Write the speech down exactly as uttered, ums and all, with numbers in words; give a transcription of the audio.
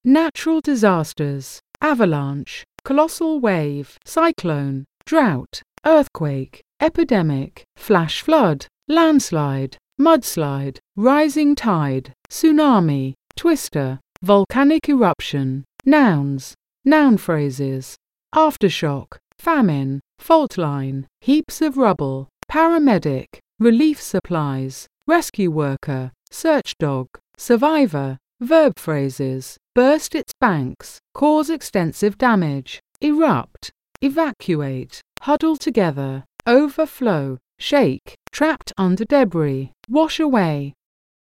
Natural disasters: avalanche, colossal wave, cyclone, drought, earthquake, epidemic, flash flood, landslide, mudslide, rising tide, tsunami, twister, volcanic eruption. Nouns: noun phrases: aftershock, famine, fault line, heaps of rubble, paramedic, relief supplies, rescue worker, search dog, survivor. Verb phrases: burst its banks, cause extensive damage, erupt, evacuate, huddle together, overflow, shake, trapped under debris, wash away,